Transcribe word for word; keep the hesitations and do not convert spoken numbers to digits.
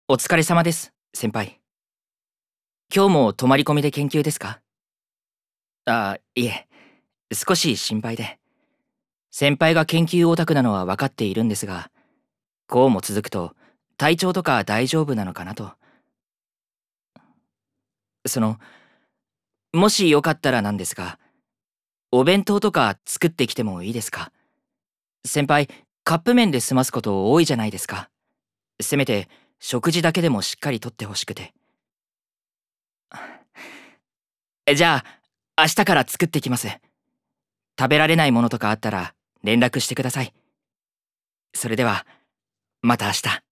お疲れ様です、先輩。今日も泊まり込みで研究ですか？あ、いえ、少し心配で。先輩が研究オタクなのは分かっているんですが、こうも続くと体調とか大丈夫なのかなと。その、もしよかったらなんですが、お弁当とか作ってきてもいいですか？先輩、カップ麺で済ますこと多いじゃないですか。せめて食事だけでもしっかりとってほしくて。えじゃあ、明日から作ってきます。食べられないものとかあったら連絡してください。それでは、また明日。